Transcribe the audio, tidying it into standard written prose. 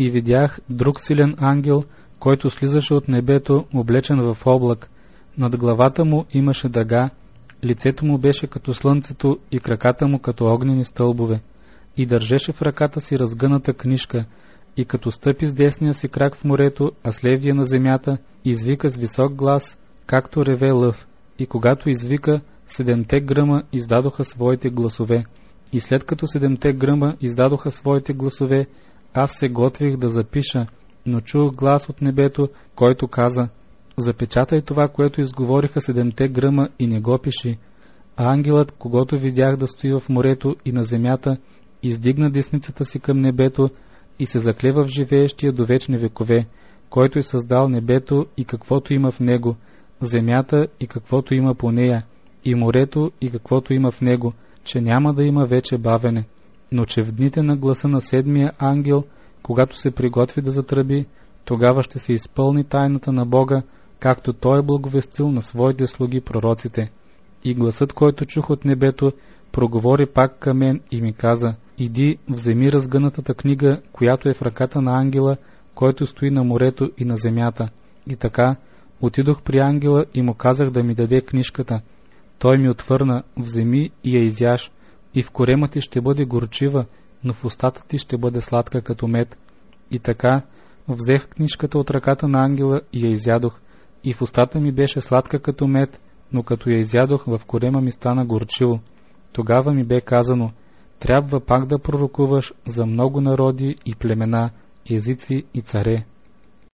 и видях друг силен ангел, който слизаше от небето, облечен в облак. Над главата му имаше дъга, лицето му беше като слънцето и краката му като огнени стълбове. И държеше в ръката си разгъната книжка, и като стъпи с десния си крак в морето, а с левия на земята, извика с висок глас, както реве лъв. И когато извика, 7 гръма издадоха своите гласове. И след като 7 гръма издадоха своите гласове, аз се готвих да запиша, но чух глас от небето, който каза: запечатай това, което изговориха 7 гръма и не го пиши. А ангелът, когато видях да стои в морето и на земята, издигна десницата си към небето и се заклева в живеещия до вечни векове, който е създал небето и каквото има в него, земята и каквото има по нея, и морето и каквото има в него, че няма да има вече бавене, но че в дните на гласа на 7-я ангел, когато се приготви да затръби, тогава ще се изпълни тайната на Бога, както Той е благовестил на своите слуги пророците. И гласът, който чух от небето, проговори пак към мен и ми каза: иди, вземи разгънатата книга, която е в ръката на ангела, който стои на морето и на земята. И така, отидох при ангела и му казах да ми даде книжката. Той ми отвърна: вземи и я изяж, и в корема ти ще бъде горчива, но в устата ти ще бъде сладка като мед. И така, взех книжката от ръката на ангела и я изядох, и в устата ми беше сладка като мед, но като я изядох, в корема ми стана горчиво. Тогава ми бе казано: трябва пак да пророкуваш за много народи и племена, езици и царе.